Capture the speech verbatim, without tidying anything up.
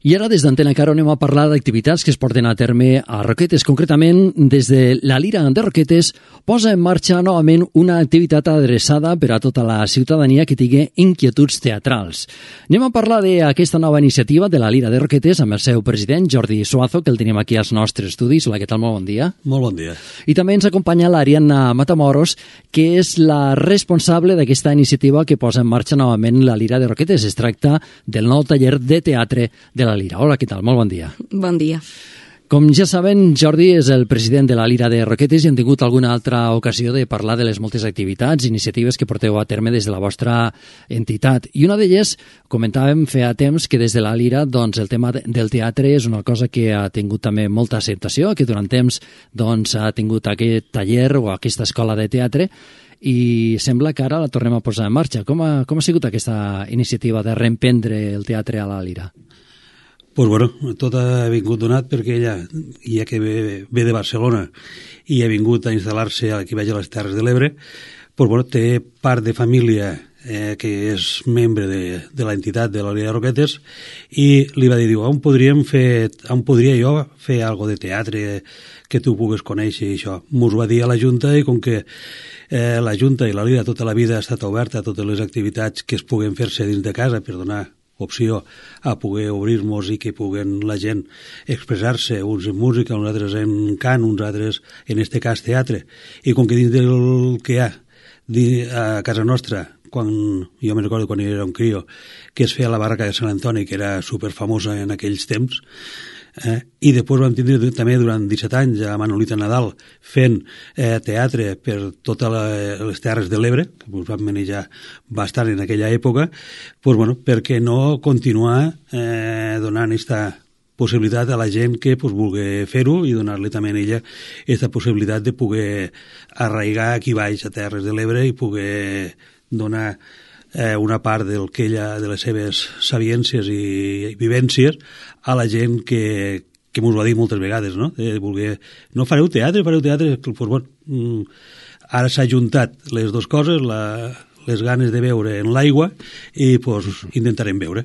I ara des d'Antena Caro anem a parlar d'activitats que es porten a terme a Roquetes. Concretament, des de la Lira de Roquetes posa en marxa novament una activitat adreçada per a tota la ciutadania que tingui inquietuds teatrals. Anem a parlar d'aquesta nova iniciativa de la Lira de Roquetes amb el seu president, Jordi Suazo, que el tenim aquí als nostres estudis. Hola, què tal? Molt bon dia. Molt bon dia. I també ens acompanya l'Ariadna Matamoros, que és la responsable d'aquesta iniciativa que posa en marxa novament la Lira de Roquetes. Es tracta del nou taller de teatre de la La Lira. Hola, què tal? Molt bon dia. Bon dia. Com ja saben, Jordi és el president de la Lira de Roquetes i hem tingut alguna altra ocasió de parlar de les moltes activitats i iniciatives que porteu a terme des de la vostra entitat. I una d'elles, comentàvem feia temps que des de la Lira doncs, el tema del teatre és una cosa que ha tingut també molta acceptació, que durant temps doncs, ha tingut aquest taller o aquesta escola de teatre i sembla que ara la tornem a posar en marxa. Com ha, com ha sigut aquesta iniciativa de reemprendre el teatre a la Lira? Pues bueno, tot ha vingut donat perquè ella, ja que ve, ve de Barcelona i ha vingut a instal·lar-se aquí veig a les Terres de l'Ebre, pues bueno, té part de família eh, que és membre de, de l'entitat de la Lira de Roquetes i li va dir, diu, on podríem fer, on podria jo fer algo de teatre que tu pugues conèixer i això. Mos va dir a la Junta i com que eh, la Junta i la Lira tota la vida ha estat oberta a totes les activitats que es puguen fer-se dins de casa per donar opció a poder obrir-nos i que puguen la gent expressar-se, uns en música, uns altres en cant, uns altres, en este cas, teatre. I com que dins del que hi ha a casa nostra, quan, jo me recordo quan era un crio, que es feia la barraca de Sant Antoni, que era superfamosa en aquells temps, Eh, i després vam tindre també durant disset anys a Manolita Nadal fent eh, teatre per totes les Terres de l'Ebre, que ens vam manejar bastant en aquella època, pues, bueno, perquè no continuar eh, donant aquesta possibilitat a la gent que pues, vulgui fer-ho i donar-li també a ella aquesta possibilitat de poder arraigar aquí baix a Terres de l'Ebre i poder donar eh, una part del que ella, de les seves sabiències i, i vivències a la gent que, que m'ho va dir moltes vegades, no? De voler, no fareu teatre, fareu teatre, pues, bueno, ara s'ha juntat les dues coses, la, les ganes de veure en l'aigua i pues, intentarem veure.